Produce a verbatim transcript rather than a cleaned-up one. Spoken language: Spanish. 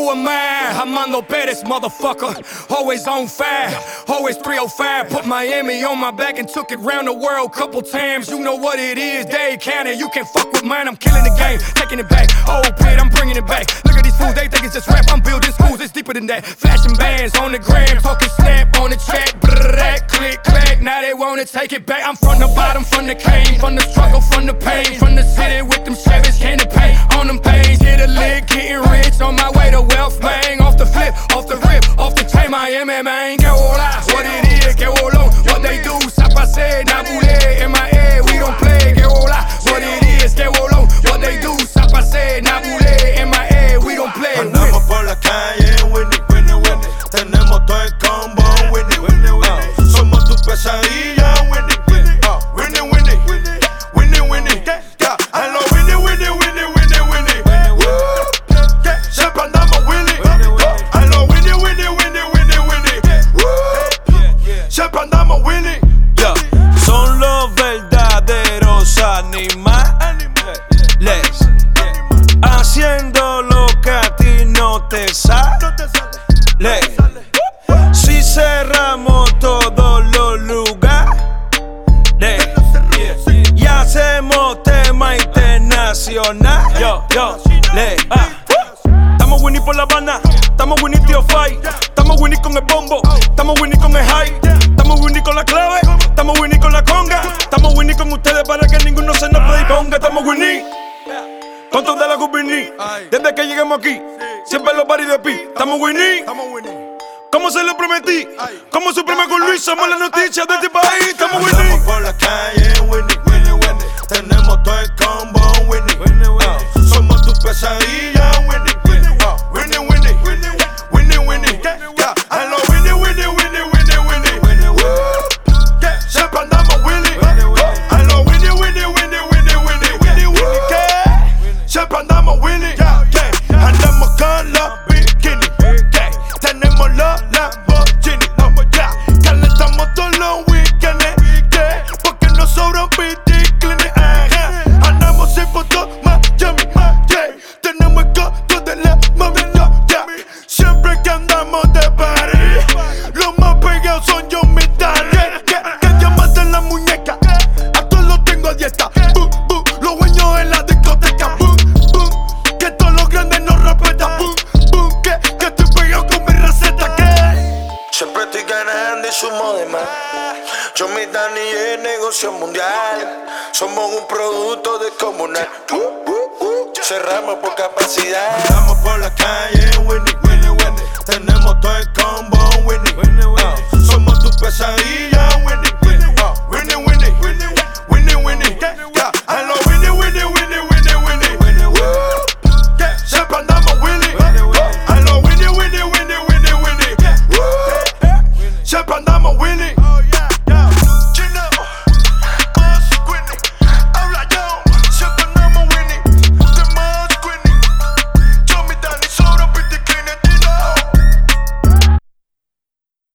Who am I? Armando Perez, motherfucker. Always on fire, always three oh five. Put Miami on my back and took it round the world couple times. You know what it is, Dade County. You can fuck with mine, I'm killing the game, taking it back. Old pit, I'm bringing it back. Look at these fools, they think it's just rap. I'm building schools, it's deeper than that. Flashing bands on the gram, talking snap on the chat. Brrrr, click, clack, now they wanna take it back. I'm from the bottom, from the cane, from the struggle, from the pain, from the city with them Chevys, candy paint on them pains. Hit a lick, getting rich on my way to wealth, man. Off the flip, off the rip, off the chain, Miami, man. Que hola, what it is, que bolón, what they do, Sapase, Nabule, M I A, we don't play. Que hola, what it is, que bolón, what they do, Sapase, Nabule, M I A, we don't play. Andamos por la calle, winning, winning, winning. Tenemos todo el combo, winning, winning, winning. Somos tu pesadilla, winning, winning, winning, winning, winning, winning. Yeah, I love winning, winning, winning, winning, winning. Siempre andamos winning. I love winning, winning, winning, winning, winning. Siempre andamos winning. Yeah, son los verdaderos animales, haciendo lo que a ti no te sale. Si cerramos todos los lugares y hacemos tema internacional. Yo, yo, le, ah. Estamos winning por La Habana, estamos winning tío Fight, estamos winning con el bombo, estamos winning con el high, estamos winning con la clave, estamos winning con la conga, estamos winning con ustedes para que ninguno se nos predisponga. Estamos winning con toda la gubernía, desde que llegamos aquí, siempre los paris de pi. Estamos winning, como se lo prometí, como Suprema con Luis, somos la noticia de este país. Estamos winning. Andamos por la calle, winning, winning, winning. Tenemos todo el combo, winning, winning, winning. Somos tu pesadilla, winning, winning, winning, winning, winning, winning. Yeah, I love winning, winning, winning, winning, winning. Siempre andamos winning. I love winning, winning, winning, winning, winning, winning. Siempre andamos winning. Andamos con los bikinis. Tenemos los Lamborghini. Calentamos todos los weekends. Porque nos sobran piticlines. Andamos sin fotos, Miami. Tenemos el costo de la mami. Siempre que andamos de party, los más pegados son yo, mi daddy. Que diamante en la muñeca, a todos los tengo a dieta. Boom, boom, los dueños en la discoteca. Boom, boom, que todos los grandes nos respetan. Boom, boom, que, que estoy pegado con mi receta. Que siempre estoy ganando y sumo de más. Yo, mi Dani, es negocio mundial. Somos un producto descomunal. Uh, uh, uh. Cerramos por capacidad. Andamos por la calle, winning, winning, winning. Tenemos todo el combo, winning, winning, winning. Somos tu pesadilla, winning.